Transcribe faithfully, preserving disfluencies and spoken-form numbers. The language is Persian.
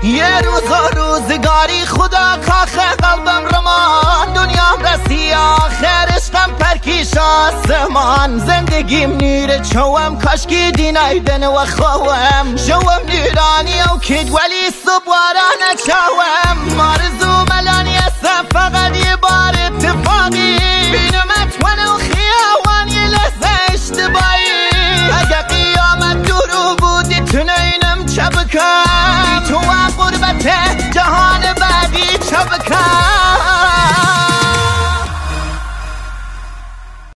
یه روز و روزگاری خدا کاخ قلبم رمان دنیام رسی آخر عشقم پرکیش آسمان زندگیم نیره چوم کاشکی دینایدن و خوام شوم نیرانی او کید ولی صبوارا نچاوم مارزو ملانی هستم فقط یه بار اتفاقی بینمت ونو خیاوان یه لحظه اشتباهی اگه قیامت دورو بودی تنینم چه بکن بی تو و قربت جهان بعدی چه بکن